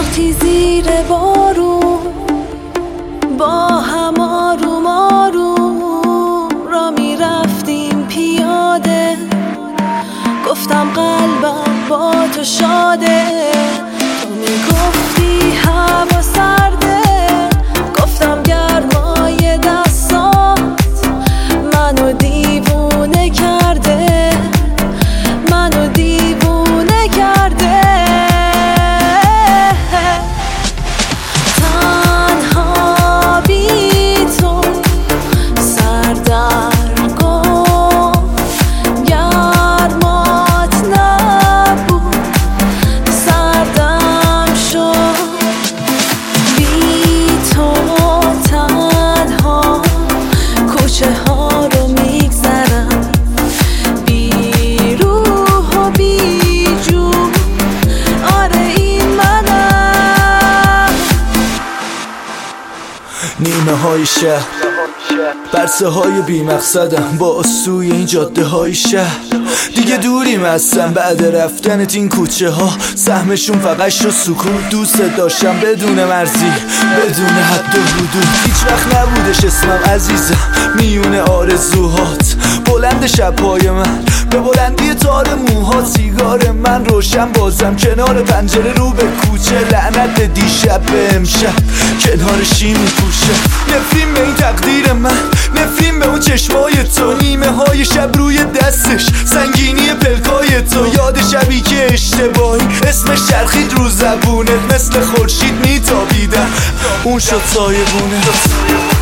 رفتی زیر بارون با هم آروم آروم را می رفتیم پیاده، گفتم قلبم با تو شاده، تو می گفتی هوا سرده، گفتم گرمای دستات منو دیوونه کرده، منو دیوونه کرده. تنها بی تو سردرگم، گرمات نبود سردم شد، بی تو تنها کوچه ها رو میگذرم، بی روح و بی جون، آره این منم. نیمه های شهر، برسه های بی مقصدم با سوی این جاده های شهر، دیگه دوریم هستم بعد رفتنت این کوچه ها، سهمشون فقط شد سکوت. دوست داشتم بدون مرزی، بدون حد و حدود، هیچ وقت نبودش اسمم عزیزم میونه آرزوهات، بلند شبهای من به بلندی تار موها، سیگار من روشن بازم کنار پنجره رو به کوچه، لعنت دیشب به امشب کنار شیم میپوشه، نفرین به این تقدیر من، نفرین به اون چشمای تو، نیمه های شب روی دستش سنگینی پلکای تو، یاد شبی که اشتباهی اسمش چرخید رو زبونه، مثل خورشید میتابیدم اون شد سایبونه.